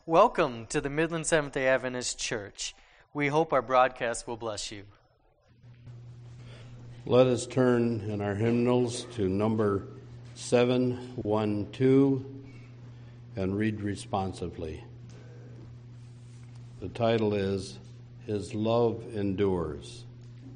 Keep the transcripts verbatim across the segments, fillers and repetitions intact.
Welcome to the Midland Seventh-day Adventist Church. We hope our broadcast will bless you. Let us turn in our hymnals to number seven one two and read responsively. The title is, His Love Endures.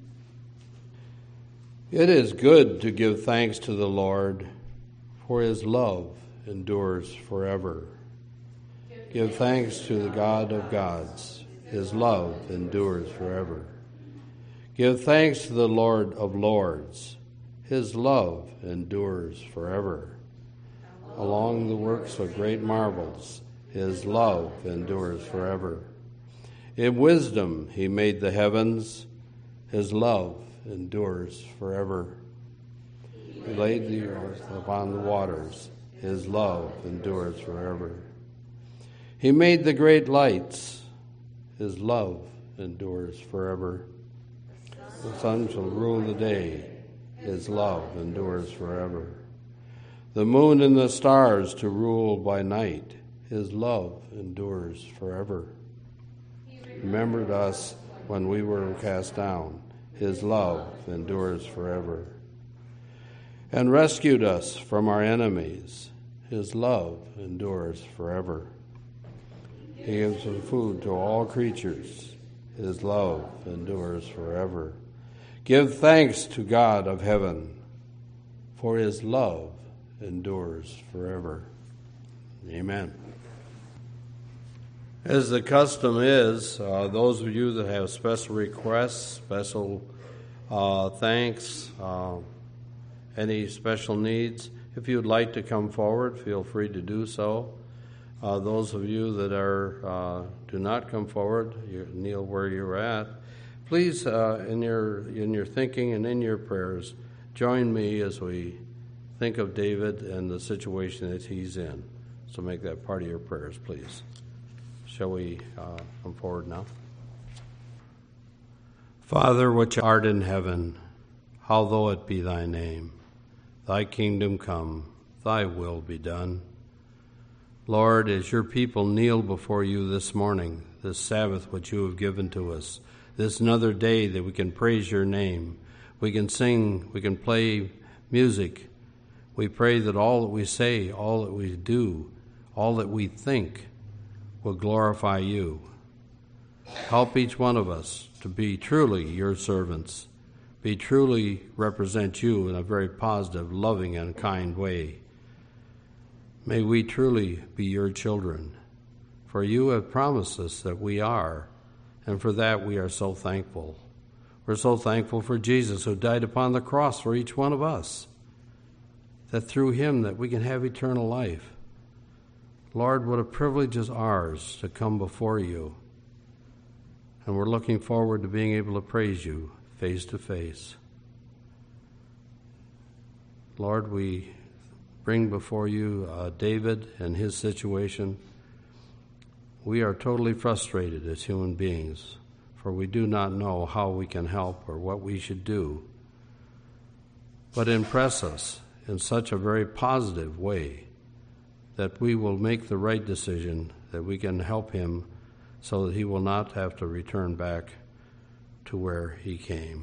It is good to give thanks to the Lord, for His love endures forever. Give thanks to the God of gods. His love endures forever. Give thanks to the Lord of lords. His love endures forever. Along the works of great marvels, His love endures forever. In wisdom He made the heavens. His love endures forever. He laid the earth upon the waters. His love endures forever. He made the great lights. His love endures forever. The sun shall rule the day. His love endures forever. The moon and the stars to rule by night. His love endures forever. He remembered us when we were cast down. His love endures forever. And rescued us from our enemies. His love endures forever. He gives food to all creatures. His love endures forever. Give thanks to God of heaven, for His love endures forever. Amen. As the custom is, uh, those of you that have special requests, special uh, thanks, uh, any special needs, if you'd like to come forward, feel free to do so. Uh, those of you that are uh, do not come forward, you kneel where you're at. Please, uh, in your in your thinking and in your prayers, join me as we think of David and the situation that he's in. So make that part of your prayers, please. Shall we uh, come forward now? Father, which art in heaven, hallowed be thy name. Thy kingdom come, thy will be done. Lord, as your people kneel before you this morning, this Sabbath which you have given to us, this another day that we can praise your name, we can sing, we can play music. We pray that all that we say, all that we do, all that we think will glorify you. Help each one of us to be truly your servants, be truly represent you in a very positive, loving, and kind way. May we truly be your children, for you have promised us that we are, and for that we are so thankful. We're so thankful for Jesus who died upon the cross for each one of us, that through him that we can have eternal life. Lord, what a privilege is ours to come before you, and we're looking forward to being able to praise you face to face. Lord, we bring before you uh, David and his situation. We are totally frustrated as human beings, for we do not know how we can help or what we should do. But impress us in such a very positive way that we will make the right decision, that we can help him so that he will not have to return back to where he came.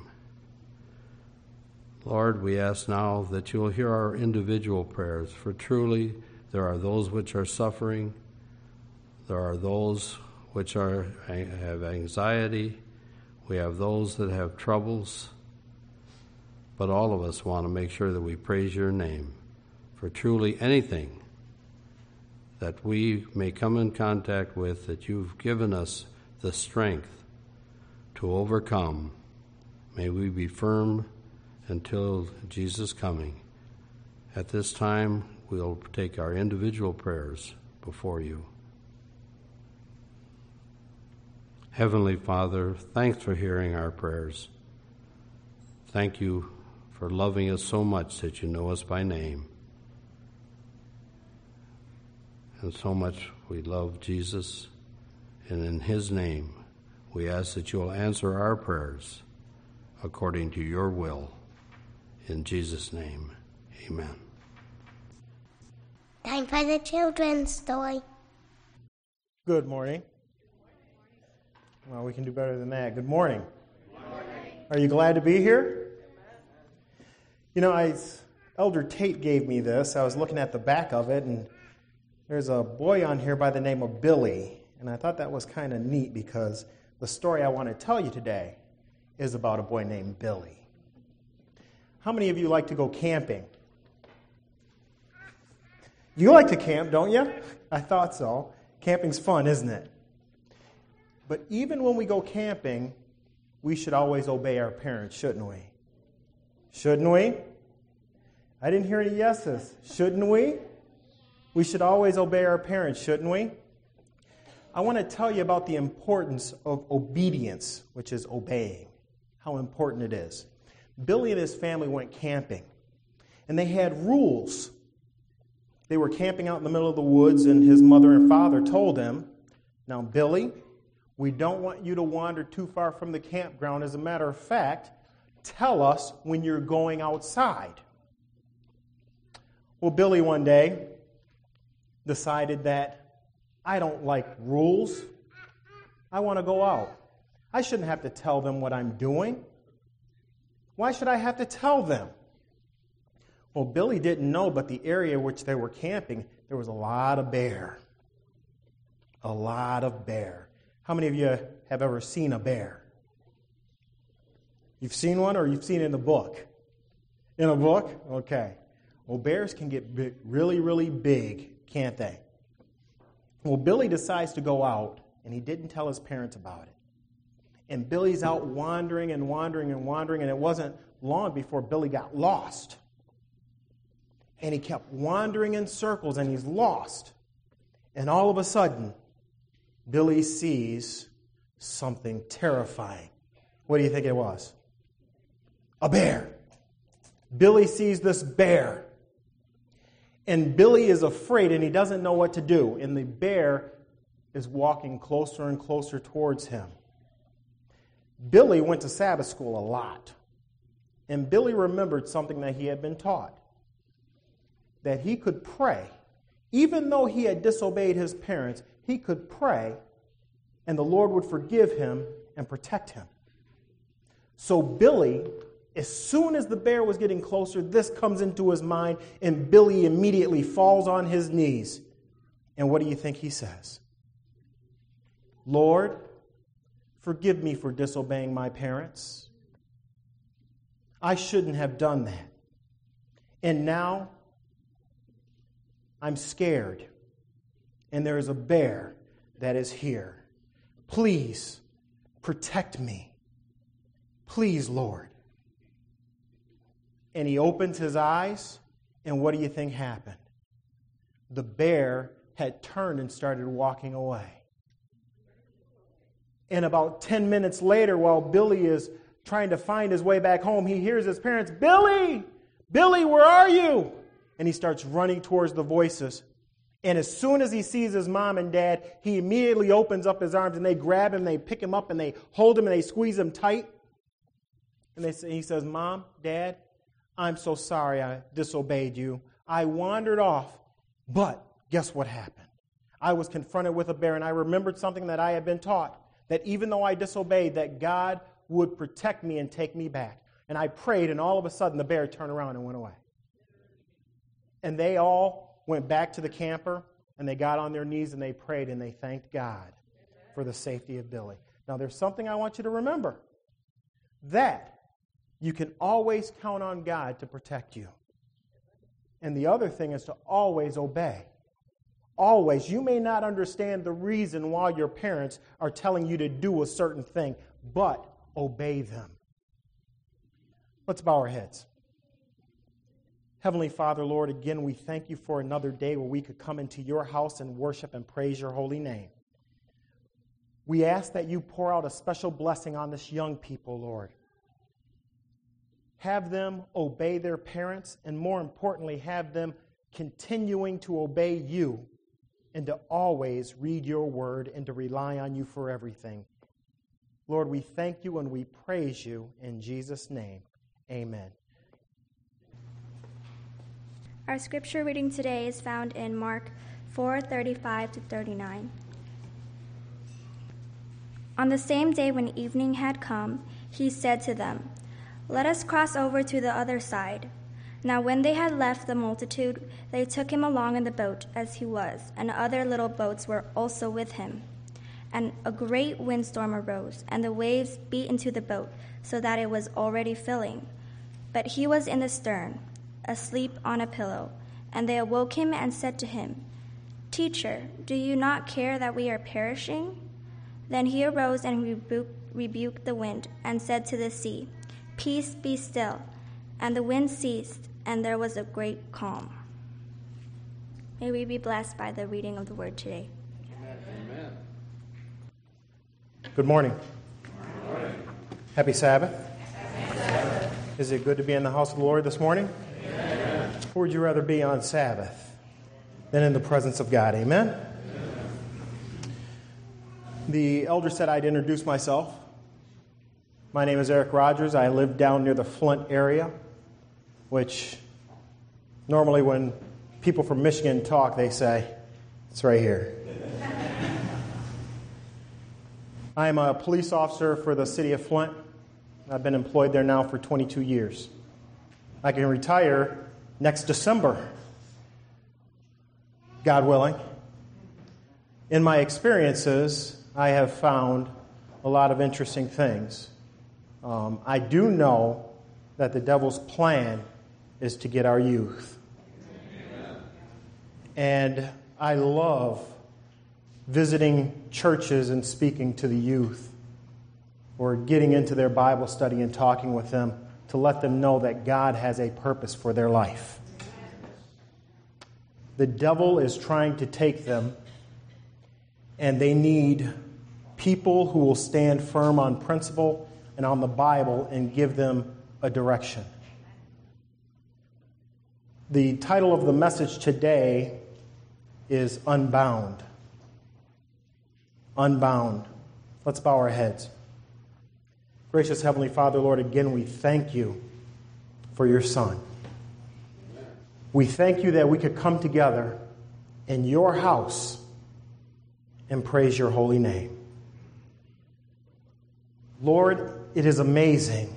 Lord, we ask now that you will hear our individual prayers, for truly there are those which are suffering, there are those which are have anxiety, we have those that have troubles, but all of us want to make sure that we praise your name, for truly anything that we may come in contact with, that you've given us the strength to overcome, may we be firm until Jesus' coming. At this time, we'll take our individual prayers before you. Heavenly Father, thanks for hearing our prayers. Thank you for loving us so much that you know us by name. And so much we love Jesus, and in his name we ask that you will answer our prayers according to your will. In Jesus' name, amen. Time for the children's story. Good morning. Well, we can do better than that. Good morning. Good morning. Are you glad to be here? You know, I, Elder Tate gave me this. I was looking at the back of it, and there's a boy on here by the name of Billy. And I thought that was kind of neat because the story I want to tell you today is about a boy named Billy. How many of you like to go camping? You like to camp, don't you? I thought so. Camping's fun, isn't it? But even when we go camping, we should always obey our parents, shouldn't we? Shouldn't we? I didn't hear any yeses. Shouldn't we? We should always obey our parents, shouldn't we? I want to tell you about the importance of obedience, which is obeying, how important it is. Billy and his family went camping, and they had rules. They were camping out in the middle of the woods, and his mother and father told him, "Now, Billy, we don't want you to wander too far from the campground. As a matter of fact, tell us when you're going outside." Well, Billy one day decided that, I don't like rules. I want to go out. I shouldn't have to tell them what I'm doing. Why should I have to tell them? Well, Billy didn't know, but the area which they were camping, there was a lot of bear. A lot of bear. How many of you have ever seen a bear? You've seen one, or you've seen it in a book? In a book? Okay. Well, bears can get big, really, really big, can't they? Well, Billy decides to go out, and he didn't tell his parents about it. And Billy's out wandering and wandering and wandering, and it wasn't long before Billy got lost. And he kept wandering in circles, and he's lost. And all of a sudden, Billy sees something terrifying. What do you think it was? A bear. Billy sees this bear. And Billy is afraid, and he doesn't know what to do. And the bear is walking closer and closer towards him. Billy went to Sabbath school a lot. And Billy remembered something that he had been taught. That he could pray. Even though he had disobeyed his parents, he could pray, and the Lord would forgive him and protect him. So Billy, as soon as the bear was getting closer, this comes into his mind, and Billy immediately falls on his knees. And what do you think he says? "Lord, forgive me for disobeying my parents. I shouldn't have done that. And now I'm scared, and there is a bear that is here. Please protect me. Please, Lord." And he opens his eyes, and what do you think happened? The bear had turned and started walking away. And about ten minutes later, while Billy is trying to find his way back home, he hears his parents, "Billy! Billy, where are you?" And he starts running towards the voices. And as soon as he sees his mom and dad, he immediately opens up his arms, and they grab him, they pick him up, and they hold him, and they squeeze him tight. And they say, he says, "Mom, Dad, I'm so sorry I disobeyed you. I wandered off, but guess what happened? I was confronted with a bear, and I remembered something that I had been taught, that even though I disobeyed, that God would protect me and take me back. And I prayed, and all of a sudden the bear turned around and went away." And they all went back to the camper, and they got on their knees, and they prayed, and they thanked God for the safety of Billy. Now, there's something I want you to remember. That you can always count on God to protect you. And the other thing is to always obey. Always. You may not understand the reason why your parents are telling you to do a certain thing, but obey them. Let's bow our heads. Heavenly Father, Lord, again, we thank you for another day where we could come into your house and worship and praise your holy name. We ask that you pour out a special blessing on this young people, Lord. Have them obey their parents, and more importantly, have them continuing to obey you and to always read your word and to rely on you for everything. Lord, we thank you and we praise you in Jesus' name. Amen. Our scripture reading today is found in Mark four thirty-five to thirty-nine. On the same day when evening had come, he said to them, "Let us cross over to the other side." Now when they had left the multitude, they took him along in the boat as he was, and other little boats were also with him. And a great windstorm arose, and the waves beat into the boat, so that it was already filling. But he was in the stern, asleep on a pillow. And they awoke him and said to him, "Teacher, do you not care that we are perishing?" Then he arose and rebuked, rebuked the wind, and said to the sea, "Peace, be still." And the wind ceased, and there was a great calm. May we be blessed by the reading of the word today. Amen. Good morning. Good morning. Happy Sabbath. Happy Sabbath. Is it good to be in the house of the Lord this morning? Amen. Or would you rather be on Sabbath than in the presence of God? Amen? Amen. The elder said I'd introduce myself. My name is Eric Rogers. I live down near the Flint area, which normally when people from Michigan talk, they say, it's right here. I'm a police officer for the city of Flint. I've been employed there now for twenty-two years. I can retire next December, God willing. In my experiences, I have found a lot of interesting things. Um, I do know that the devil's plan is to get our youth. Amen. And I love visiting churches and speaking to the youth, or getting into their Bible study and talking with them to let them know that God has a purpose for their life. The devil is trying to take them, and they need people who will stand firm on principle and on the Bible and give them a direction. The title of the message today is Unbound. Unbound. Let's bow our heads. Gracious Heavenly Father, Lord, again we thank you for your Son. We thank you that we could come together in your house and praise your holy name. Lord, it is amazing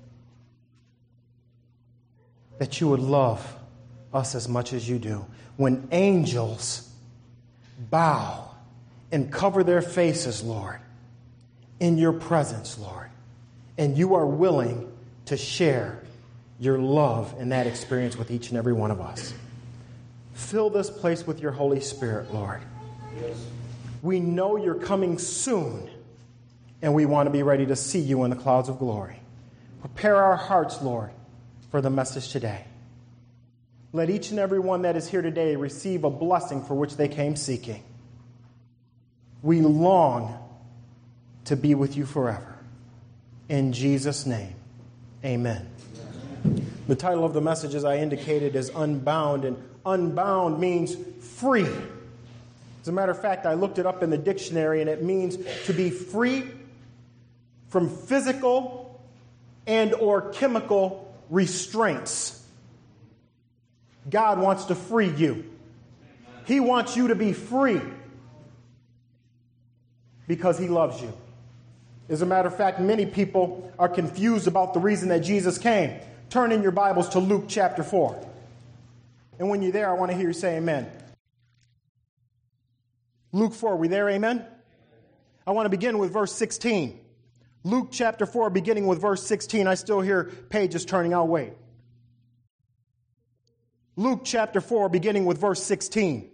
that you would love us as much as you do. When angels bow and cover their faces, Lord, in your presence, Lord, and you are willing to share your love in that experience with each and every one of us. Fill this place with your Holy Spirit, Lord. Yes. We know you're coming soon, and we want to be ready to see you in the clouds of glory. Prepare our hearts, Lord, for the message today. Let each and every one that is here today receive a blessing for which they came seeking. We long to be with you forever. In Jesus' name, amen. The title of the message, as I indicated, is Unbound, and unbound means free. As a matter of fact, I looked it up in the dictionary, and it means to be free from physical and or chemical restraints. God wants to free you. He wants you to be free because he loves you. As a matter of fact, many people are confused about the reason that Jesus came. Turn in your Bibles to Luke chapter four. And when you're there, I want to hear you say amen. Luke four, we there, amen? I want to begin with verse sixteen. Luke chapter four, beginning with verse sixteen. I still hear pages turning. I'll wait. Luke chapter four, beginning with verse sixteen.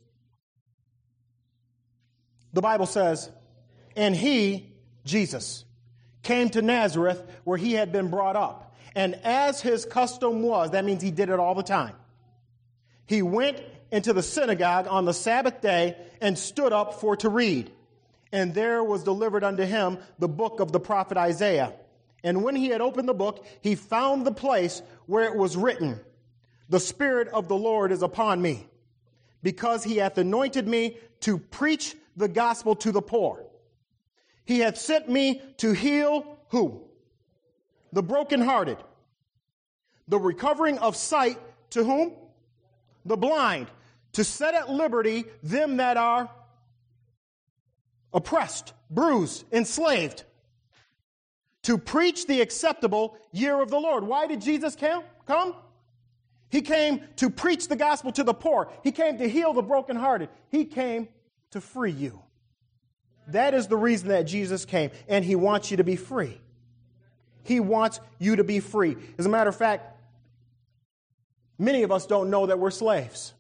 The Bible says, "And he," Jesus, "came to Nazareth where he had been brought up. And as his custom was," that means he did it all the time, "he went into the synagogue on the Sabbath day and stood up for to read. And there was delivered unto him the book of the prophet Isaiah. And when he had opened the book, he found the place where it was written, 'The Spirit of the Lord is upon me, because he hath anointed me to preach the gospel to the poor. He hath sent me to heal,'" who? "The brokenhearted, the recovering of sight," to whom? "The blind, to set at liberty them that are oppressed, bruised, enslaved, to preach the acceptable year of the Lord. Why did Jesus come? He came to preach the gospel to the poor. He came to heal the brokenhearted. He came to free you. That is the reason that Jesus came, and he wants you to be free. He wants you to be free. As a matter of fact, many of us don't know that we're slaves.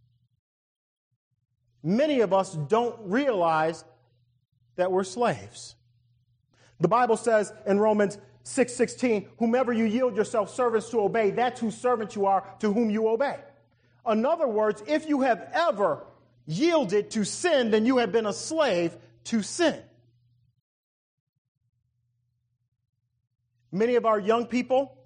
Many of us don't realize that we're slaves. The Bible says in Romans six sixteen, whomever you yield yourself servants to obey, that's whose servant you are, to whom you obey. In other words, if you have ever yielded to sin, then you have been a slave to sin. Many of our young people,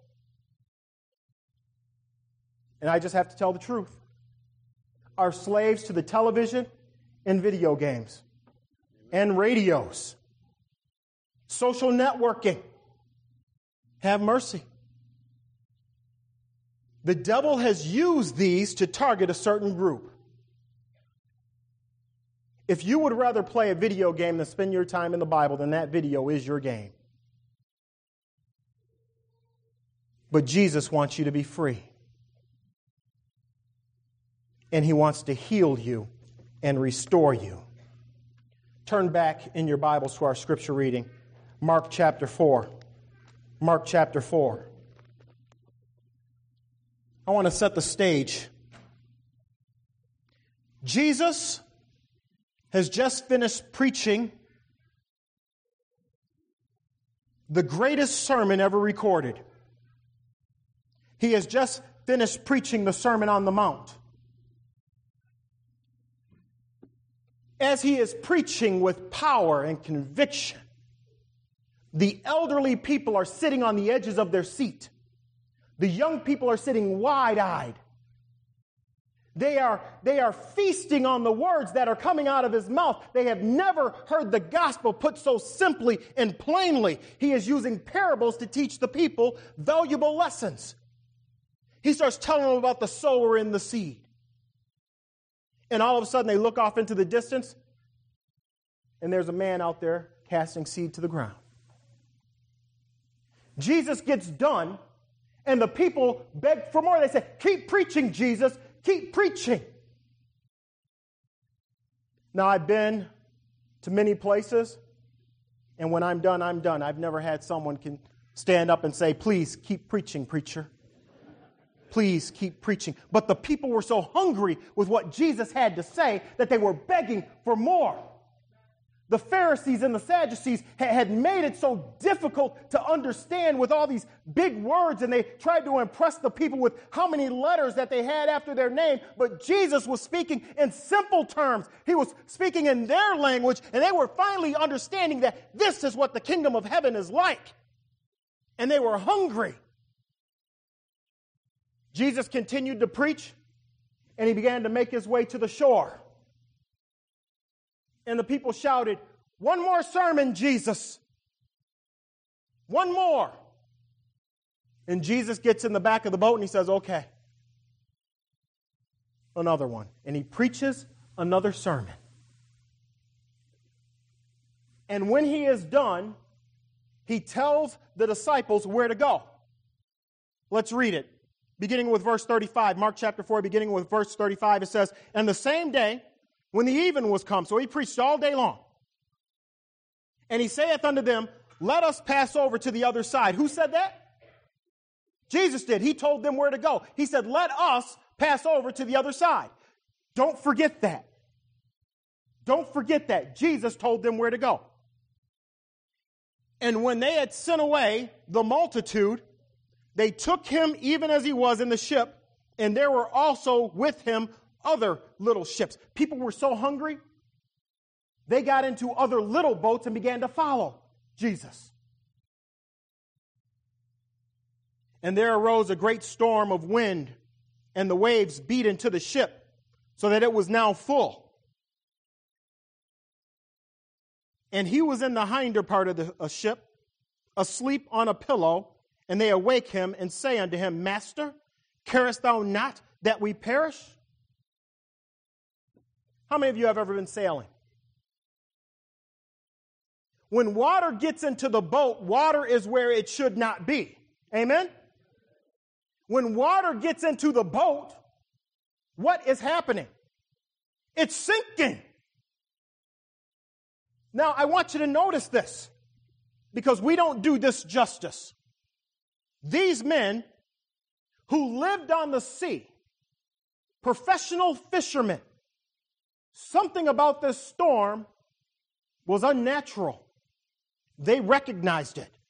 and I just have to tell the truth, are slaves to the television and video games and radios, social networking. Have mercy. The devil has used these to target a certain group. If you would rather play a video game than spend your time in the Bible, then that video is your game. But Jesus wants you to be free. And he wants to heal you and restore you. Turn back in your Bibles to our scripture reading, Mark chapter four. Mark chapter four. I want to set the stage. Jesus has just finished preaching the greatest sermon ever recorded. He has just finished preaching the Sermon on the Mount. As he is preaching with power and conviction, the elderly people are sitting on the edges of their seat. The young people are sitting wide-eyed. They are, they are feasting on the words that are coming out of his mouth. They have never heard the gospel put so simply and plainly. He is using parables to teach the people valuable lessons. He starts telling them about the sower and the seed. And all of a sudden they look off into the distance, and there's a man out there casting seed to the ground. Jesus gets done, and the people beg for more. They say, keep preaching, Jesus. Keep preaching. Now, I've been to many places, and when I'm done, I'm done. I've never had someone can stand up and say, please keep preaching, preacher. Please keep preaching. But the people were so hungry with what Jesus had to say that they were begging for more. The Pharisees and the Sadducees had made it so difficult to understand with all these big words, and they tried to impress the people with how many letters that they had after their name. But Jesus was speaking in simple terms. He was speaking in their language, and they were finally understanding that this is what the kingdom of heaven is like. And they were hungry. Jesus continued to preach, and he began to make his way to the shore. And the people shouted, one more sermon, Jesus. One more. And Jesus gets in the back of the boat and he says, okay. Another one. And he preaches another sermon. And when he is done, he tells the disciples where to go. Let's read it. Beginning with verse thirty-five. Mark chapter four, beginning with verse thirty-five, it says, and the same day, when the even was come, so he preached all day long. And he saith unto them, let us pass over to the other side. Who said that? Jesus did. He told them where to go. He said, let us pass over to the other side. Don't forget that. Don't forget that. Jesus told them where to go. And when they had sent away the multitude, they took him even as he was in the ship, and there were also with him other little ships. People were so hungry, they got into other little boats and began to follow Jesus. And there arose a great storm of wind, and the waves beat into the ship, so that it was now full. And he was in the hinder part of the a ship, asleep on a pillow, and they awake him and say unto him, Master, carest thou not that we perish? How many of you have ever been sailing? When water gets into the boat, water is where it should not be. Amen? When water gets into the boat, what is happening? It's sinking. Now, I want you to notice this, because we don't do this justice. These men who lived on the sea, professional fishermen, something about this storm was unnatural. They recognized it.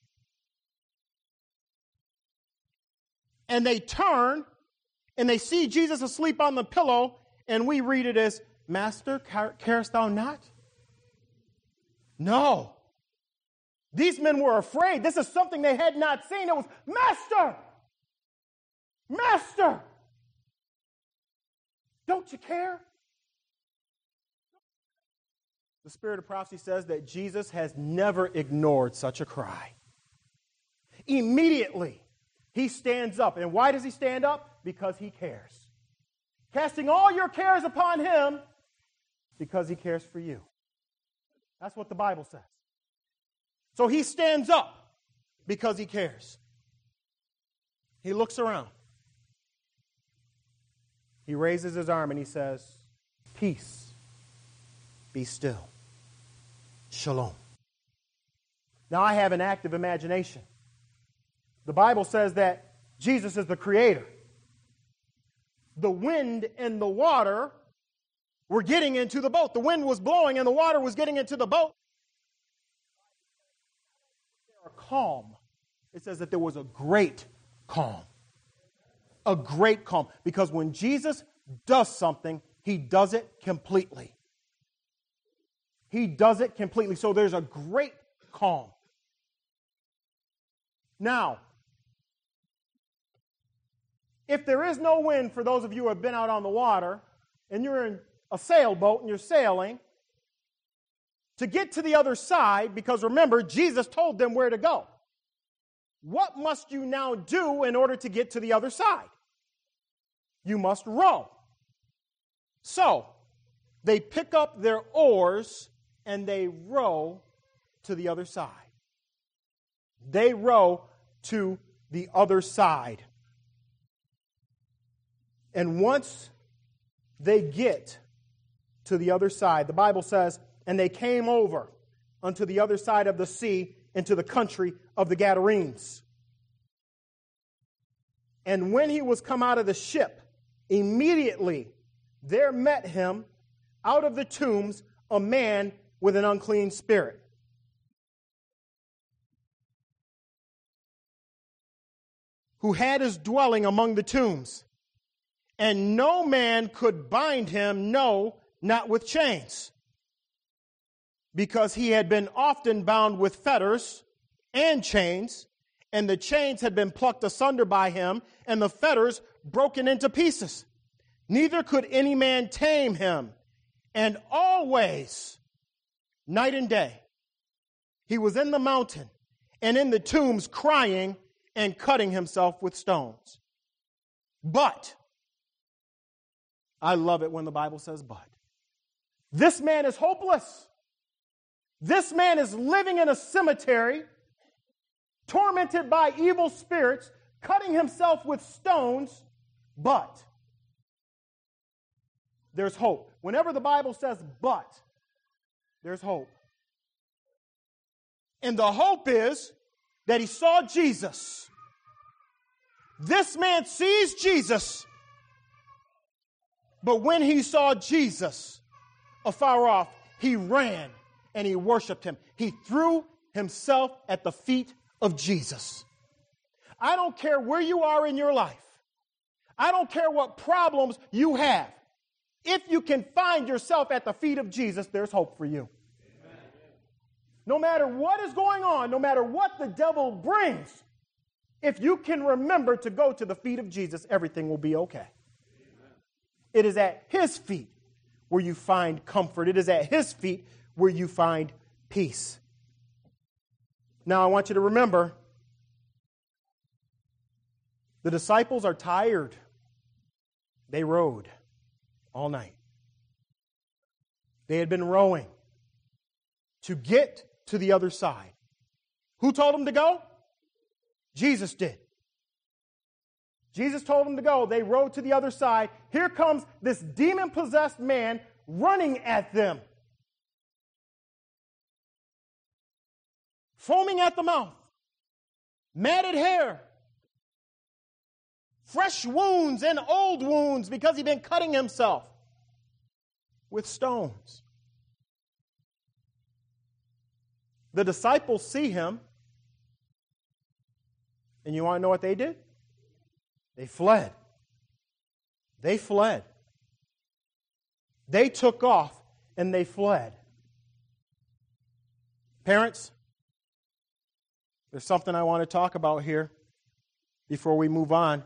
And they turn and they see Jesus asleep on the pillow, and we read it as, Master, carest thou not? No. These men were afraid. This is something they had not seen. It was, Master! Master! Don't you care? The Spirit of prophecy says that Jesus has never ignored such a cry. Immediately, he stands up. And why does he stand up? Because he cares. Casting all your cares upon him because he cares for you. That's what the Bible says. So he stands up because he cares. He looks around. He raises his arm and he says, peace, be still. Shalom. Now I have an active imagination. The Bible says that Jesus is the creator. The wind and the water were getting into the boat. The wind was blowing and the water was getting into the boat. There are calm. It says that there was a great calm. A great calm. Because when Jesus does something, he does it completely. He does it completely. So there's a great calm. Now, if there is no wind, for those of you who have been out on the water, and you're in a sailboat and you're sailing, to get to the other side, because remember, Jesus told them where to go. What must you now do in order to get to the other side? You must row. So, they pick up their oars and they row to the other side. They row to the other side. And once they get to the other side, the Bible says, and they came over unto the other side of the sea into the country of the Gadarenes. And when he was come out of the ship, immediately there met him out of the tombs a man with an unclean spirit. Who had his dwelling among the tombs. And no man could bind him, no, not with chains. Because he had been often bound with fetters and chains, and the chains had been plucked asunder by him, and the fetters broken into pieces. Neither could any man tame him. And always, night and day, he was in the mountain and in the tombs crying and cutting himself with stones. But, I love it when the Bible says but. This man is hopeless. This man is living in a cemetery, tormented by evil spirits, cutting himself with stones, but there's hope. Whenever the Bible says but, there's hope. And the hope is that he saw Jesus. This man sees Jesus. But when he saw Jesus afar off, he ran and he worshiped him. He threw himself at the feet of Jesus. I don't care where you are in your life. I don't care what problems you have. If you can find yourself at the feet of Jesus, there's hope for you. Amen. No matter what is going on, no matter what the devil brings, if you can remember to go to the feet of Jesus, everything will be okay. Amen. It is at his feet where you find comfort. It is at his feet where you find peace. Now, I want you to remember, the disciples are tired. They rowed all night. They had been rowing to get to the other side. Who told him to go? Jesus did. Jesus told them to go. They rode to the other side. Here comes this demon-possessed man running at them, foaming at the mouth, matted hair, fresh wounds and old wounds because he'd been cutting himself with stones. The disciples see him, and you want to know what they did? They fled. They fled. They took off and they fled. Parents, there's something I want to talk about here before we move on.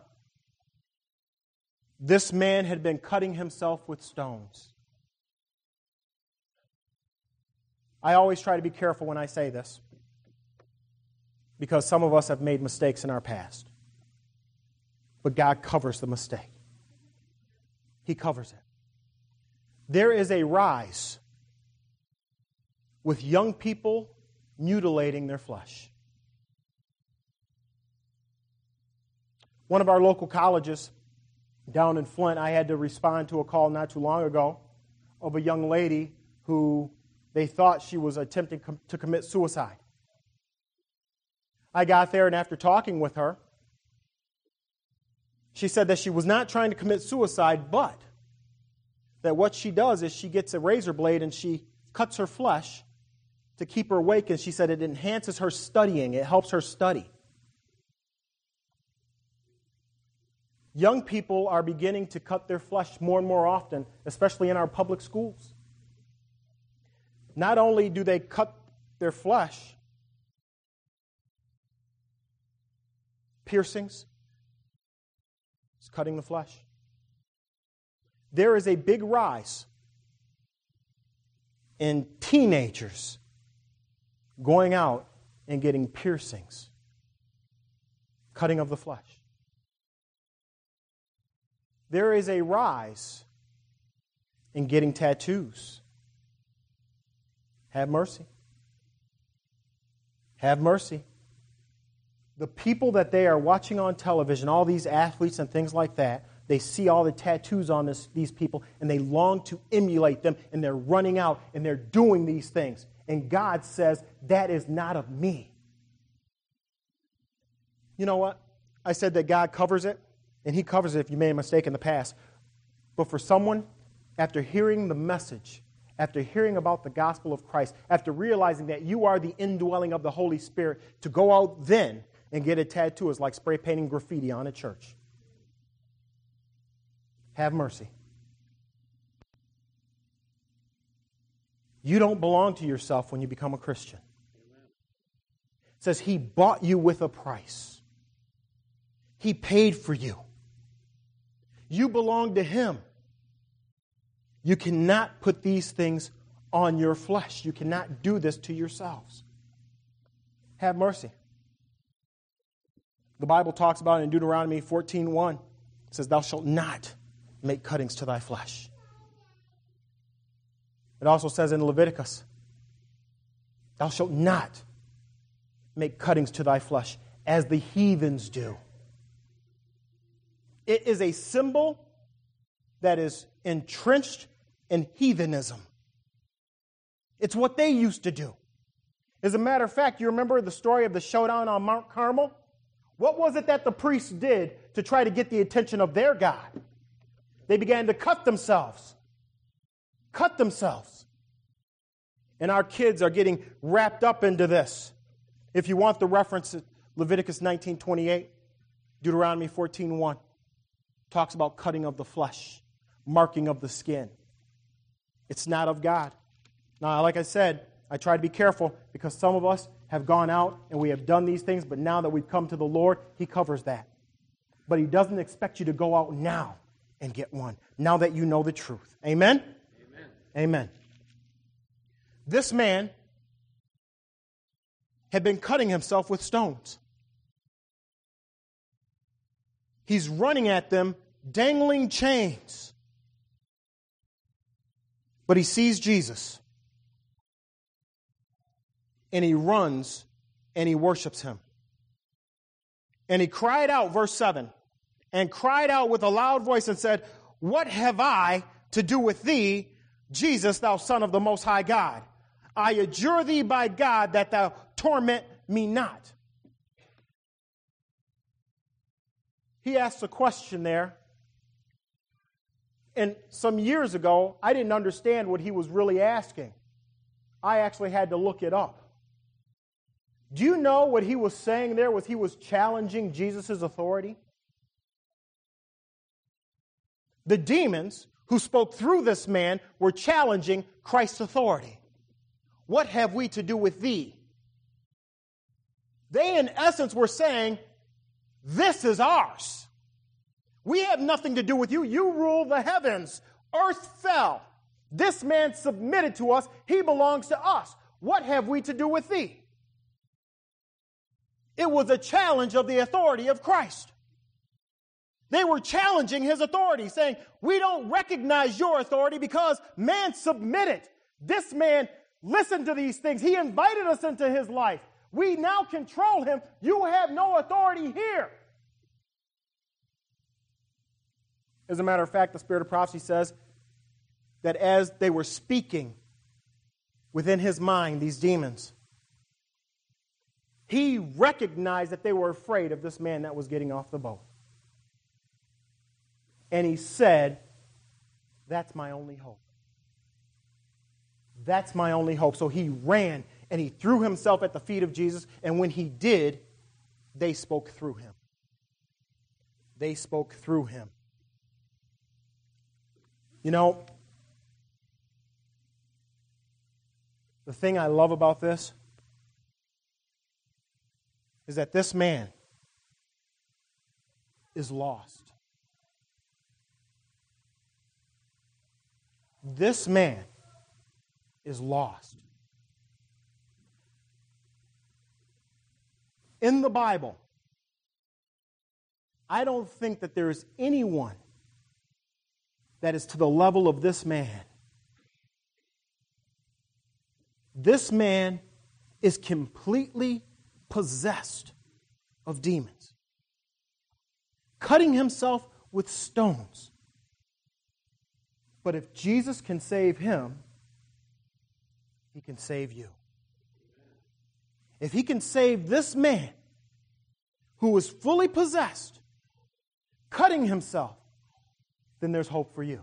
This man had been cutting himself with stones. I always try to be careful when I say this, because some of us have made mistakes in our past. But God covers the mistake. He covers it. There is a rise with young people mutilating their flesh. One of our local colleges down in Flint, I had to respond to a call not too long ago of a young lady who they thought she was attempting com- to commit suicide. I got there, and after talking with her, she said that she was not trying to commit suicide, but that what she does is she gets a razor blade and she cuts her flesh to keep her awake, and she said it enhances her studying. It helps her study. Young people are beginning to cut their flesh more and more often, especially in our public schools. Not only do they cut their flesh, piercings, it's cutting the flesh. There is a big rise in teenagers going out and getting piercings, cutting of the flesh. There is a rise in getting tattoos. Have mercy. Have mercy. The people that they are watching on television, all these athletes and things like that, they see all the tattoos on this, these people, and they long to emulate them, and they're running out, and they're doing these things. And God says, that is not of me. You know what? I said that God covers it, and He covers it if you made a mistake in the past. But for someone, after hearing the message, after hearing about the gospel of Christ, after realizing that you are the indwelling of the Holy Spirit, to go out then and get a tattoo is like spray painting graffiti on a church. Have mercy. You don't belong to yourself when you become a Christian. It says He bought you with a price. He paid for you. You belong to Him. You cannot put these things on your flesh. You cannot do this to yourselves. Have mercy. The Bible talks about it in Deuteronomy fourteen one. It says, thou shalt not make cuttings to thy flesh. It also says in Leviticus, thou shalt not make cuttings to thy flesh as the heathens do. It is a symbol that is entrenched in heathenism. It's what they used to do. As a matter of fact, you remember the story of the showdown on Mount Carmel? What was it that the priests did to try to get the attention of their God? They began to cut themselves. Cut themselves. And our kids are getting wrapped up into this. If you want the reference, Leviticus nineteen twenty-eight, Deuteronomy fourteen one, talks about cutting of the flesh, marking of the skin. It's not of God. Now, like I said, I try to be careful because some of us have gone out and we have done these things, but now that we've come to the Lord, He covers that. But He doesn't expect you to go out now and get one, now that you know the truth. Amen? Amen. Amen. This man had been cutting himself with stones. He's running at them, dangling chains. But he sees Jesus. and he runs and he worships him. And he cried out, verse seven, and cried out with a loud voice and said, "What have I to do with thee, Jesus, thou Son of the Most High God? I adjure thee by God that thou torment me not." He asks a question there. And some years ago, I didn't understand what he was really asking. I actually had to look it up. Do you know what he was saying there was he was challenging Jesus' authority? The demons who spoke through this man were challenging Christ's authority. What have we to do with thee? They, in essence, were saying, this is ours. We have nothing to do with you. You rule the heavens. Earth fell. This man submitted to us. He belongs to us. What have we to do with thee? It was a challenge of the authority of Christ. They were challenging his authority, saying, we don't recognize your authority because man submitted. This man listened to these things. He invited us into his life. We now control him. You have no authority here. As a matter of fact, the spirit of prophecy says that as they were speaking within his mind, these demons, he recognized that they were afraid of this man that was getting off the boat. And he said, that's my only hope. That's my only hope. So he ran and he threw himself at the feet of Jesus. And when he did, they spoke through him. They spoke through him. You know, the thing I love about this is that this man is lost. This man is lost. In the Bible, I don't think that there is anyone that is to the level of this man. This man is completely possessed of demons, cutting himself with stones. But if Jesus can save him, he can save you. If he can save this man who is fully possessed, cutting himself, then there's hope for you.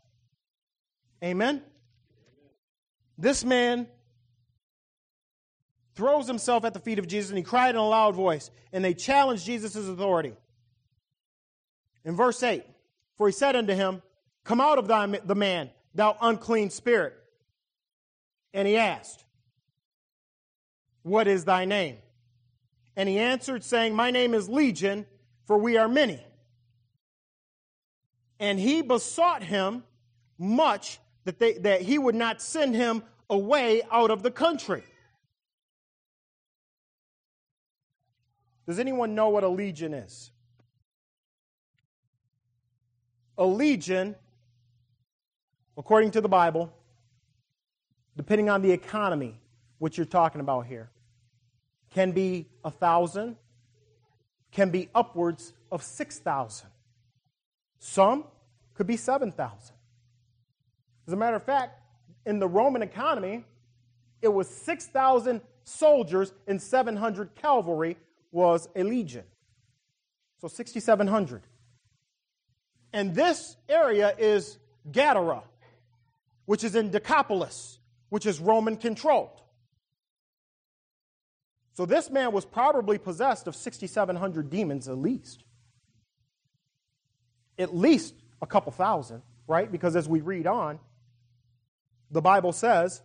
Amen? This man throws himself at the feet of Jesus and he cried in a loud voice, and they challenged Jesus' authority. In verse eight, for he said unto him, come out of thy, the man, thou unclean spirit. And he asked, what is thy name? And he answered, saying, my name is Legion, for we are many. And he besought him much that, they, that he would not send him away out of the country. Does anyone know what a legion is? A legion, according to the Bible, depending on the economy, which you're talking about here, can be a thousand, can be upwards of six thousand. Some could be seven thousand. As a matter of fact, in the Roman economy, it was six thousand soldiers and seven hundred cavalry was a legion. So six thousand seven hundred. And this area is Gadara, which is in Decapolis, which is Roman controlled. So this man was probably possessed of six thousand seven hundred demons at least. At least a couple thousand, right? Because as we read on, the Bible says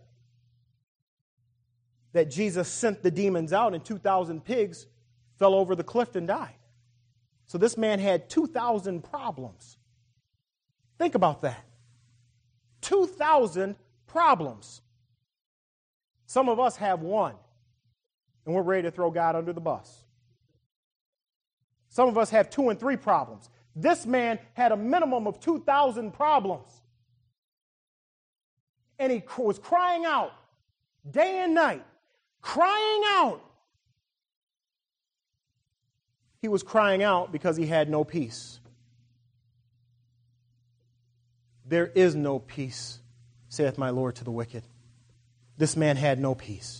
that Jesus sent the demons out and two thousand pigs fell over the cliff and died. So this man had two thousand problems. Think about that. two thousand problems. Some of us have one, and we're ready to throw God under the bus. Some of us have two and three problems. This man had a minimum of two thousand problems. And he was crying out day and night, crying out. He was crying out because he had no peace. There is no peace, saith my Lord to the wicked. This man had no peace.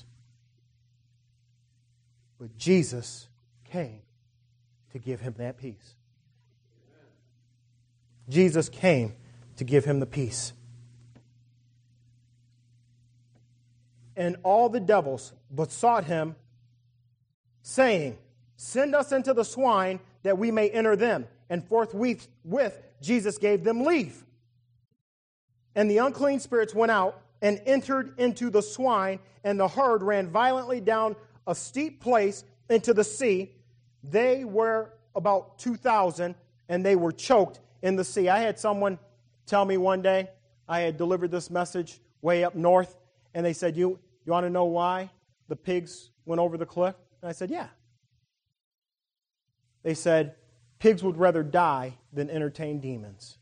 But Jesus came to give him that peace. Jesus came to give him the peace. And all the devils besought him, saying, send us into the swine that we may enter them. And forthwith with Jesus gave them leave. And the unclean spirits went out and entered into the swine, and the herd ran violently down a steep place into the sea. They were about two thousand, and they were choked in the sea. I had someone tell me one day, I had delivered this message way up north, and they said, you, you want to know why the pigs went over the cliff? And I said, yeah. They said, pigs would rather die than entertain demons.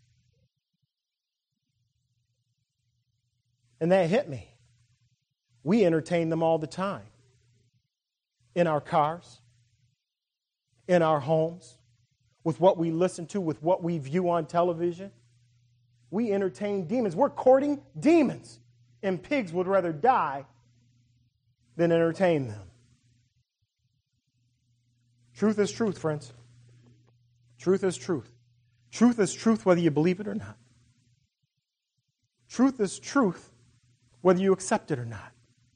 And that hit me. We entertain them all the time. In our cars, in our homes, with what we listen to, with what we view on television. We entertain demons. We're courting demons. And pigs would rather die than entertain them. Truth is truth, friends. Truth is truth. Truth is truth whether you believe it or not. Truth is truth whether you accept it or not.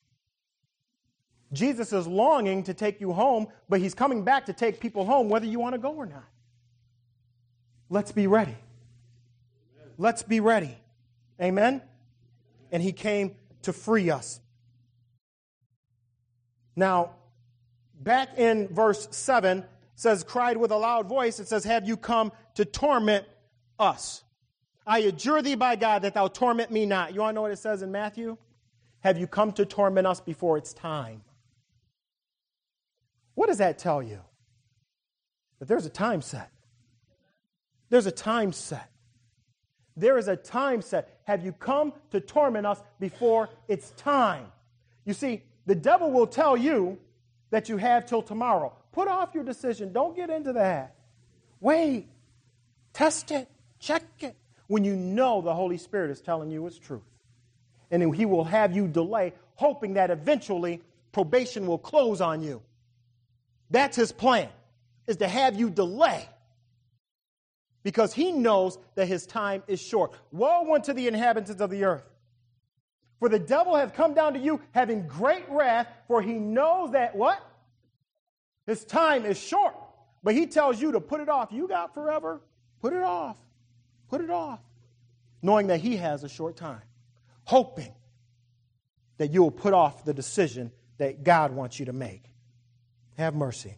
Jesus is longing to take you home, but he's coming back to take people home whether you want to go or not. Let's be ready. Let's be ready. Amen? And he came to free us. Now, back in verse seven, it says, cried with a loud voice, it says, have you come to torment us? I adjure thee by God that thou torment me not. You want to know what it says in Matthew? Have you come to torment us before it's time? What does that tell you? That there's a time set. There's a time set. There is a time set. Have you come to torment us before it's time? You see, the devil will tell you that you have till tomorrow. Put off your decision. Don't get into that. Wait. Test it. Check it. When you know the Holy Spirit is telling you it's truth. And then he will have you delay, hoping that eventually probation will close on you. That's his plan, is to have you delay. Because he knows that his time is short. Woe unto the inhabitants of the earth. For the devil hath come down to you having great wrath, for he knows that what? His time is short. But he tells you to put it off. You got forever. Put it off. Put it off. Knowing that he has a short time. Hoping that you will put off the decision that God wants you to make. Have mercy.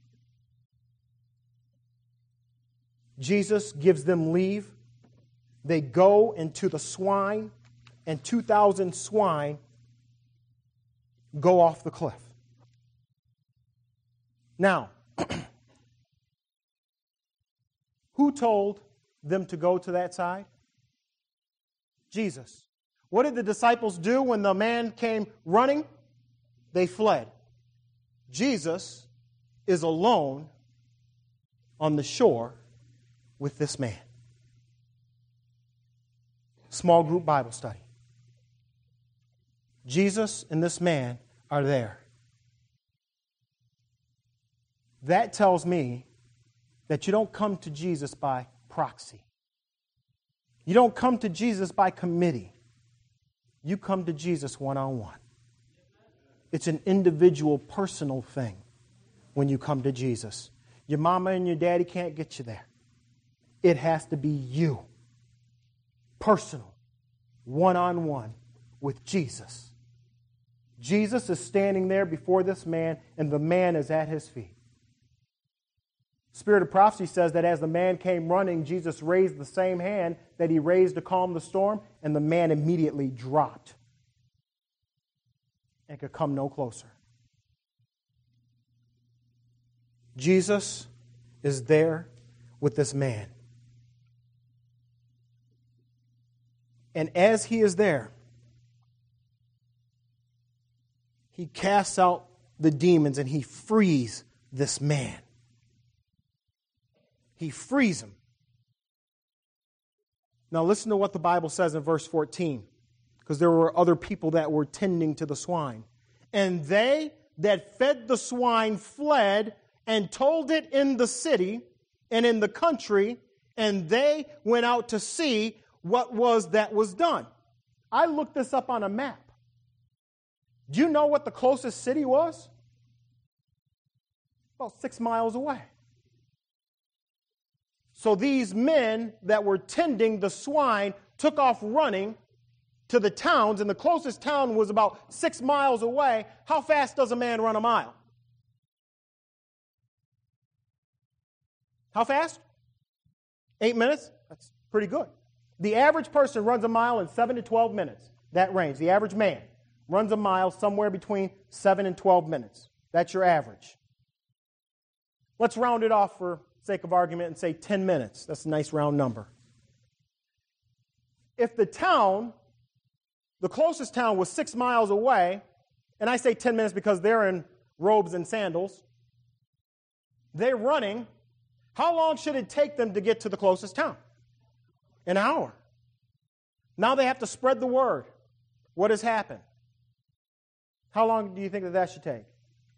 Jesus gives them leave. They go into the swine, and two thousand swine go off the cliff. Now, who told them to go to that side? Jesus. What did the disciples do when the man came running? They fled. Jesus is alone on the shore with this man. Small group Bible study. Jesus and this man are there. That tells me that you don't come to Jesus by proxy. You don't come to Jesus by committee. You come to Jesus one-on-one. It's an individual, personal thing when you come to Jesus. Your mama and your daddy can't get you there. It has to be you. Personal. One-on-one with Jesus. Jesus is standing there before this man, and the man is at his feet. Spirit of prophecy says that as the man came running, Jesus raised the same hand that he raised to calm the storm, and the man immediately dropped and could come no closer. Jesus is there with this man. And as he is there, he casts out the demons and he frees this man. He frees him. Now listen to what the Bible says in verse fourteen, because there were other people that were tending to the swine. And they that fed the swine fled and told it in the city and in the country, and they went out to see what was that was done. I looked this up on a map. Do you know what the closest city was? About six miles away. So these men that were tending the swine took off running to the towns, and the closest town was about six miles away. How fast does a man run a mile? How fast? Eight minutes? That's pretty good. The average person runs a mile in seven to twelve minutes. That range. The average man runs a mile somewhere between seven and twelve minutes. That's your average. Let's round it off for sake of argument and say ten minutes. That's a nice round number. If the town, the closest town was six miles away, and I say ten minutes because they're in robes and sandals, they're running, how long should it take them to get to the closest town? An hour. Now they have to spread the word. What has happened? How long do you think that that should take?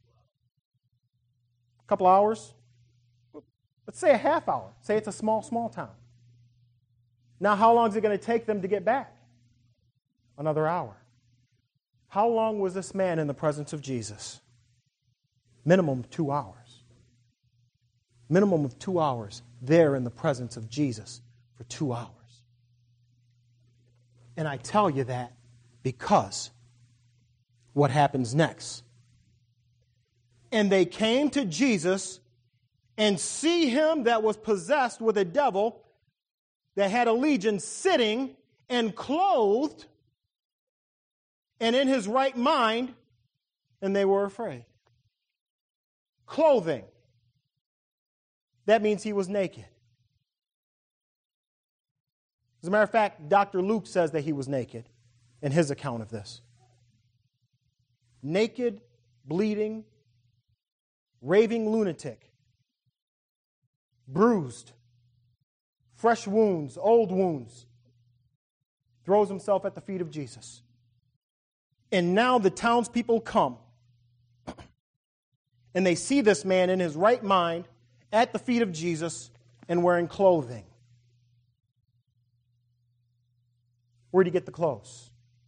A couple hours? Let's say a half hour. Say it's a small, small town. Now how long is it going to take them to get back? Another hour. How long was this man in the presence of Jesus? Minimum two hours. Minimum of two hours there in the presence of Jesus for two hours. And I tell you that because what happens next? And they came to Jesus and see him that was possessed with a devil that had a legion sitting and clothed and in his right mind, and they were afraid. Clothing. That means he was naked. As a matter of fact, Doctor Luke says that he was naked in his account of this. Naked, bleeding, raving lunatic, bruised, fresh wounds, old wounds, throws himself at the feet of Jesus. And now the townspeople come and they see this man in his right mind at the feet of Jesus and wearing clothing. Where did he get the clothes?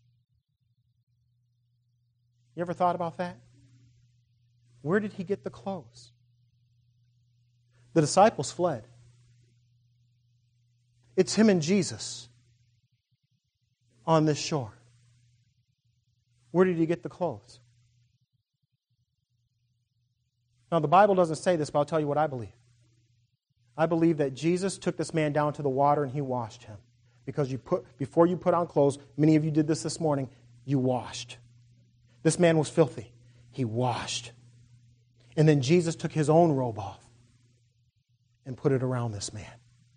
You ever thought about that? Where did he get the clothes? The disciples fled. It's him and Jesus on this shore. Where did he get the clothes? Now, the Bible doesn't say this, but I'll tell you what I believe. I believe that Jesus took this man down to the water and he washed him. Because you put before you put on clothes, many of you did this this morning, you washed. This man was filthy. He washed. And then Jesus took his own robe off and put it around this man.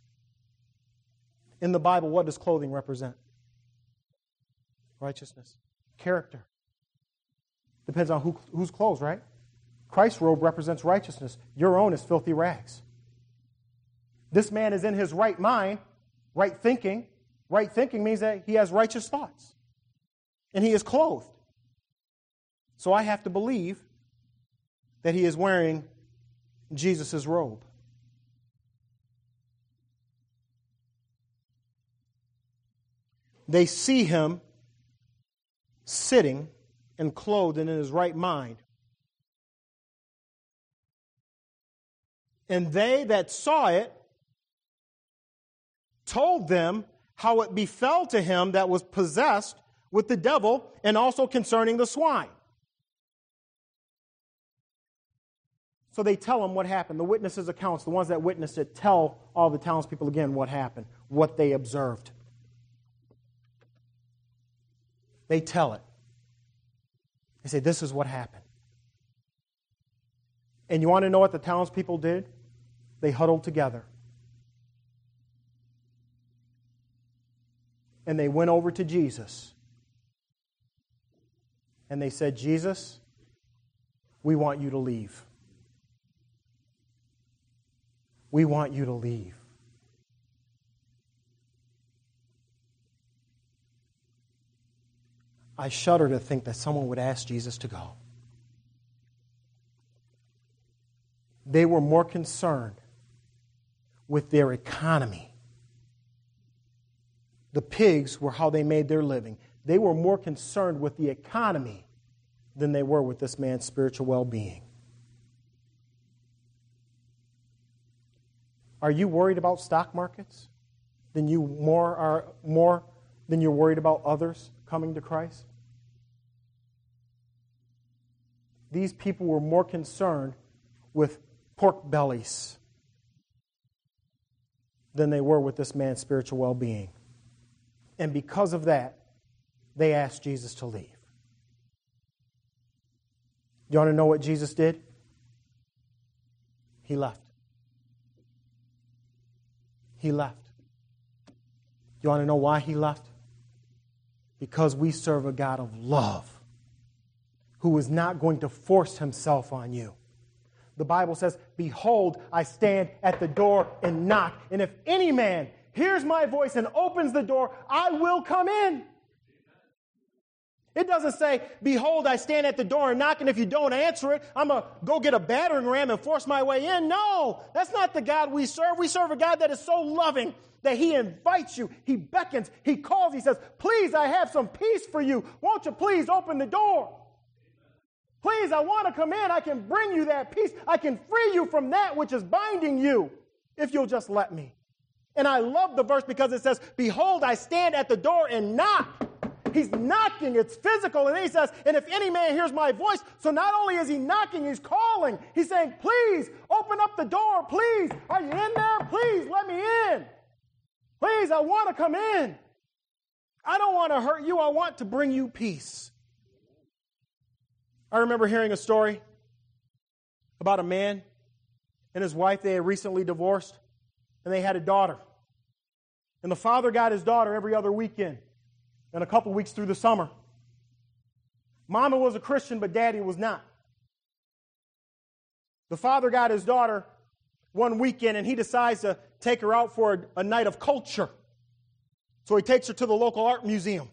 In the Bible, what does clothing represent? Righteousness. Character. Depends on who, whose clothes, right? Christ's robe represents righteousness. Your own is filthy rags. This man is in his right mind, right thinking. Right thinking means that he has righteous thoughts. And he is clothed. So I have to believe that he is wearing Jesus' robe. They see him sitting and clothed and in his right mind. And they that saw it told them how it befell to him that was possessed with the devil, and also concerning the swine. So they tell him what happened. The witnesses' accounts, the ones that witnessed it, tell all the townspeople again what happened, what they observed. They tell it. They say, this is what happened. And you want to know what the townspeople did? They huddled together. And they went over to Jesus. And they said, Jesus, We want you to leave. We want you to leave. I shudder to think that someone would ask Jesus to go. They were more concerned with their economy. The pigs were how they made their living. They were more concerned with the economy than they were with this man's spiritual well-being. Are you worried about stock markets than you more are more than you're worried about others coming to Christ? These people were more concerned with pork bellies than they were with this man's spiritual well-being. And because of that, they asked Jesus to leave. You want to know what Jesus did? He left. He left. You want to know why he left? Because we serve a God of love who is not going to force himself on you. The Bible says, "Behold, I stand at the door and knock. And if any man hears my voice and opens the door, I will come in." It doesn't say, "Behold, I stand at the door and knock, and if you don't answer it, I'm going to go get a battering ram and force my way in." No, that's not the God we serve. We serve a God that is so loving that he invites you, he beckons, he calls, he says, "Please, I have some peace for you. Won't you please open the door? Please, I want to come in. I can bring you that peace. I can free you from that which is binding you if you'll just let me." And I love the verse because it says, "Behold, I stand at the door and knock." He's knocking. It's physical. And then he says, "And if any man hears my voice," so not only is he knocking, he's calling. He's saying, "Please, open up the door. Please, are you in there? Please, let me in. Please, I want to come in. I don't want to hurt you. I want to bring you peace." I remember hearing a story about a man and his wife. They had recently divorced, and they had a daughter. And the father got his daughter every other weekend and a couple weeks through the summer. Mama was a Christian, but Daddy was not. The father got his daughter one weekend, and he decides to take her out for a, a night of culture. So he takes her to the local art museum.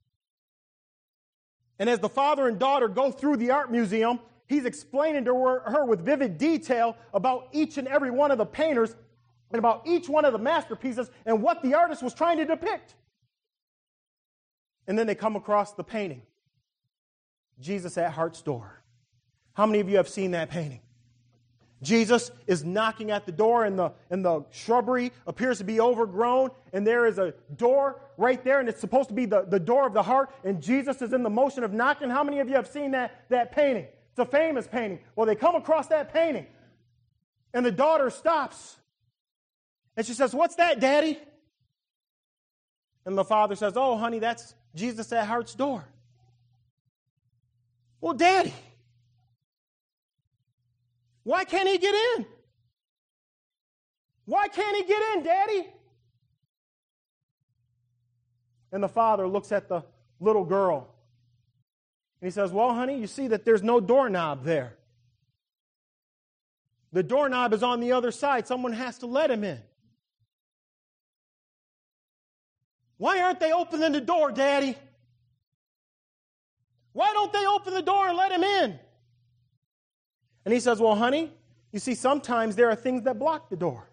And as the father and daughter go through the art museum, he's explaining to her, her with vivid detail about each and every one of the painters and about each one of the masterpieces and what the artist was trying to depict. And then they come across the painting, Jesus at Heart's Door. How many of you have seen that painting? Jesus is knocking at the door, and the, and the shrubbery appears to be overgrown, and there is a door right there, and it's supposed to be the, the door of the heart, and Jesus is in the motion of knocking. How many of you have seen that, that painting? It's a famous painting. Well, they come across that painting, and the daughter stops, and she says, "What's that, Daddy?" And the father says, "Oh, honey, that's Jesus at Heart's Door." "Well, Daddy, why can't he get in? Why can't he get in, Daddy?" And the father looks at the little girl, and he says, "Well, honey, you see that there's no doorknob there. The doorknob is on the other side. Someone has to let him in. Why aren't they opening the door, Daddy? Why don't they open the door and let him in?" And he says, "Well, honey, you see, sometimes there are things that block the door.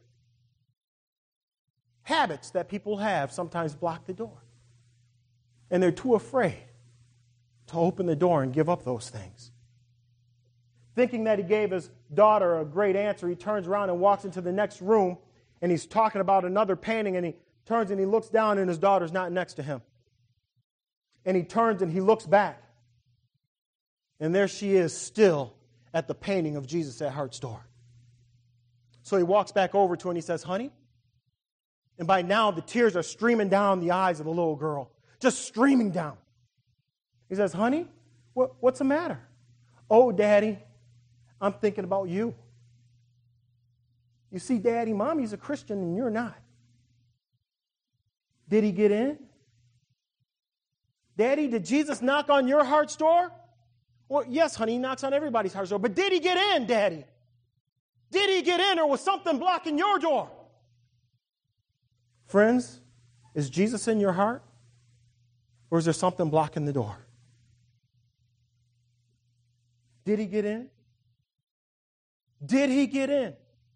Habits that people have sometimes block the door. And they're too afraid to open the door and give up those things." Thinking that he gave his daughter a great answer, he turns around and walks into the next room, and he's talking about another painting, and he turns and he looks down, and his daughter's not next to him. And he turns and he looks back, and there she is still at the painting of Jesus at Heart's Door. So he walks back over to her and he says, "Honey," and by now the tears are streaming down the eyes of the little girl, just streaming down. He says, "Honey, what, what's the matter?" "Oh, Daddy, I'm thinking about you. You see, Daddy, Mommy's a Christian and you're not. Did he get in? Daddy, did Jesus knock on your heart's door? Well, yes, honey, he knocks on everybody's house door. But did he get in, Daddy? Did he get in, or was something blocking your door? Friends, is Jesus in your heart? Or is there something blocking the door? Did he get in? Did he get in?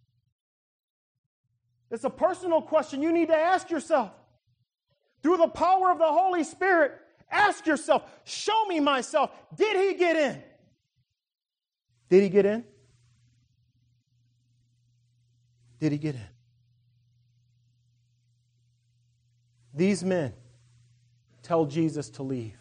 It's a personal question you need to ask yourself. Through the power of the Holy Spirit, ask yourself, show me myself. Did he get in? Did he get in? Did he get in? These men tell Jesus to leave.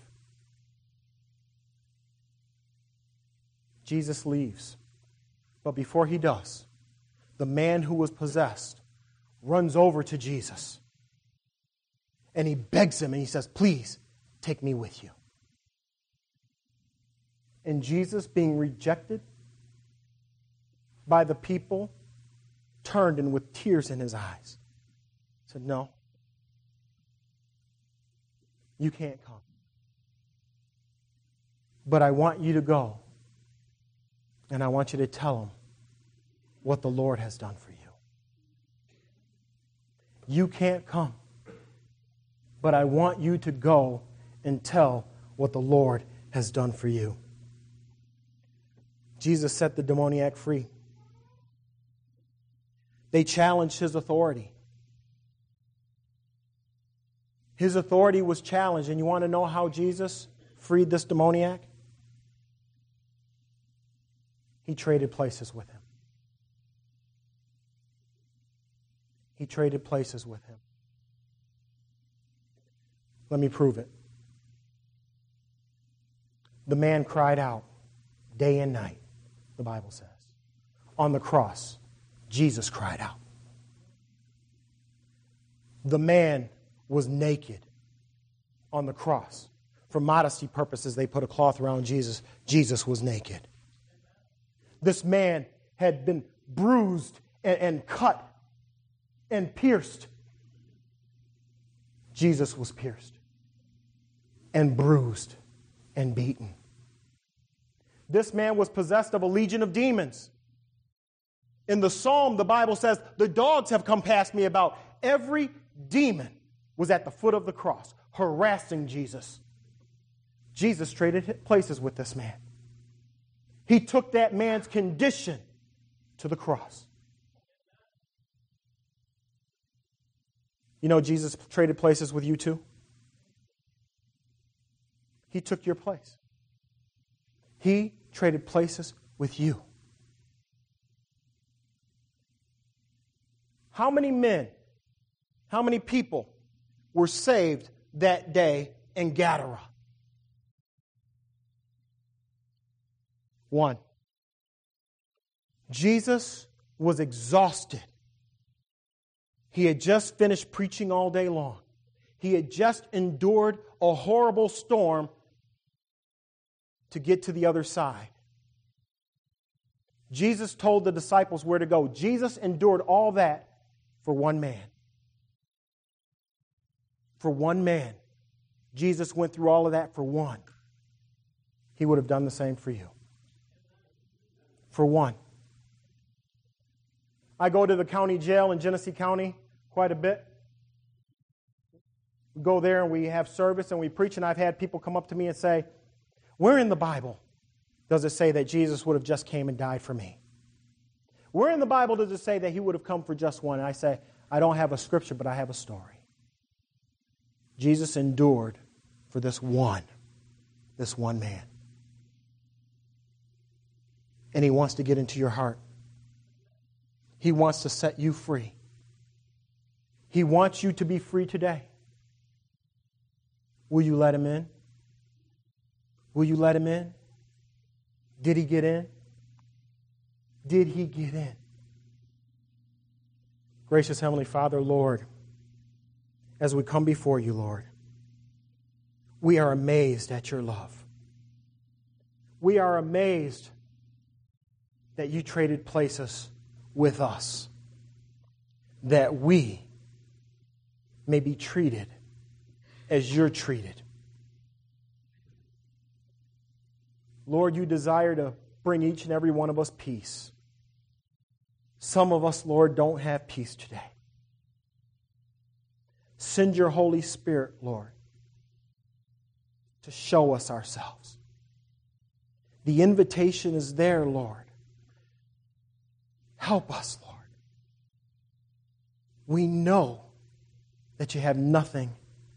Jesus leaves. But before he does, the man who was possessed runs over to Jesus. And he begs him and he says, please, take me with you. And Jesus, being rejected by the people, turned and with tears in his eyes said, no, you can't come. But I want you to go. And I want you to tell them what the Lord has done for you. You can't come. But I want you to go and tell what the Lord has done for you. Jesus set the demoniac free. They challenged his authority. His authority was challenged. And you want to know how Jesus freed this demoniac? He traded places with him. He traded places with him. Let me prove it. The man cried out day and night, the Bible says. On the cross, Jesus cried out. The man was naked on the cross. For modesty purposes, they put a cloth around Jesus. Jesus was naked. This man had been bruised and, and cut and pierced. Jesus was pierced and bruised and beaten. This man was possessed of a legion of demons. In the psalm, the Bible says, the dogs have come past me about. Every demon was at the foot of the cross, harassing Jesus. Jesus traded places with this man. He took that man's condition to the cross. You know, Jesus traded places with you too. He took your place. He traded places with you. How many men, how many people were saved that day in Gadara? One. Jesus was exhausted. He had just finished preaching all day long. He had just endured a horrible storm to get to the other side. Jesus told the disciples where to go. Jesus endured all that for one man. For one man. Jesus went through all of that for one. He would have done the same for you. For one. I go to the county jail in Genesee County quite a bit. We go there and we have service and we preach, and I've had people come up to me and say, where in the Bible does it say that Jesus would have just came and died for me? Where in the Bible does it say that he would have come for just one? And I say, I don't have a scripture, but I have a story. Jesus endured for this one, this one man. And he wants to get into your heart. He wants to set you free. He wants you to be free today. Will you let him in? Will you let him in? Did he get in? Did he get in? Gracious Heavenly Father, Lord, as we come before you, Lord, we are amazed at your love. We are amazed that you traded places with us, that we may be treated as you're treated. Lord, you desire to bring each and every one of us peace. Some of us, Lord, don't have peace today. Send your Holy Spirit, Lord, to show us ourselves. The invitation is there, Lord. Help us, Lord. We know that you have nothing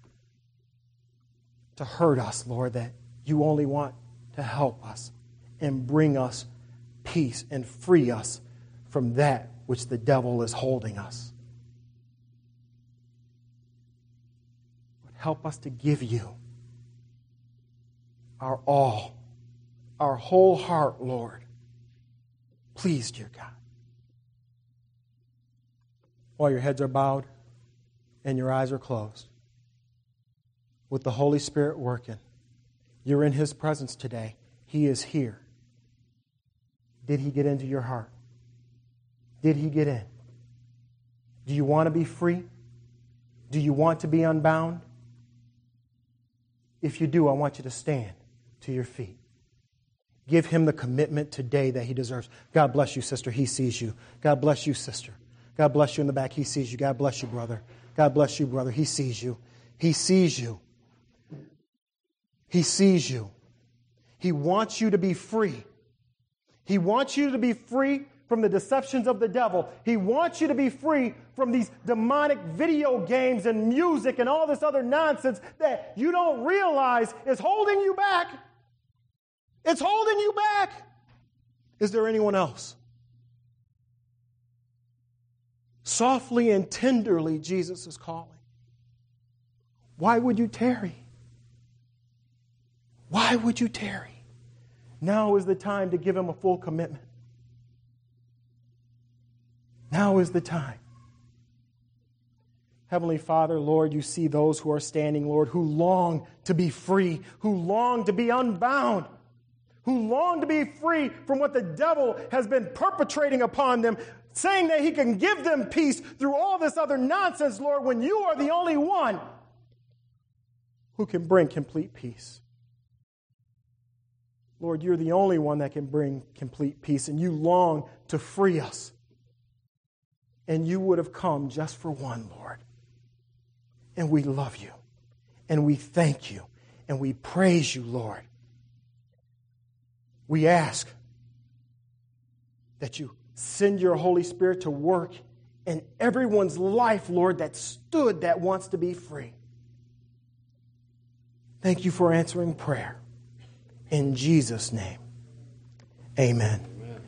to hurt us, Lord, that you only want to help us and bring us peace and free us from that which the devil is holding us. Help us to give you our all, our whole heart, Lord. Please, dear God. While your heads are bowed and your eyes are closed, with the Holy Spirit working, you're in His presence today. He is here. Did He get into your heart? Did He get in? Do you want to be free? Do you want to be unbound? If you do, I want you to stand to your feet. Give Him the commitment today that He deserves. God bless you, sister. He sees you. God bless you, sister. God bless you in the back. He sees you. God bless you, brother. God bless you, brother. He sees you. He sees you. He sees you. He wants you to be free. He wants you to be free from the deceptions of the devil. He wants you to be free from these demonic video games and music and all this other nonsense that you don't realize is holding you back. It's holding you back. Is there anyone else? Softly and tenderly, Jesus is calling. Why would you tarry? Why would you tarry? Now is the time to give Him a full commitment. Now is the time. Heavenly Father, Lord, you see those who are standing, Lord, who long to be free, who long to be unbound, who long to be free from what the devil has been perpetrating upon them, saying that he can give them peace through all this other nonsense, Lord, when you are the only one who can bring complete peace. Lord, you're the only one that can bring complete peace, and you long to free us. And you would have come just for one, Lord. And we love you. And we thank you. And we praise you, Lord. We ask that you send your Holy Spirit to work in everyone's life, Lord, that stood, that wants to be free. Thank you for answering prayer. In Jesus' name, amen.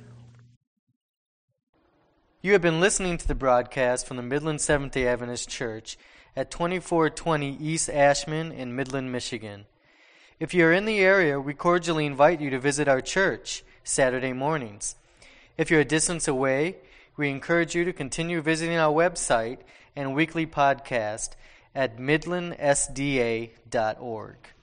You have been listening to the broadcast from the Midland Seventh-day Adventist Church at twenty-four twenty East Ashman in Midland, Michigan. If you are in the area, we cordially invite you to visit our church Saturday mornings. If you're a distance away, we encourage you to continue visiting our website and weekly podcast at midland s d a dot org.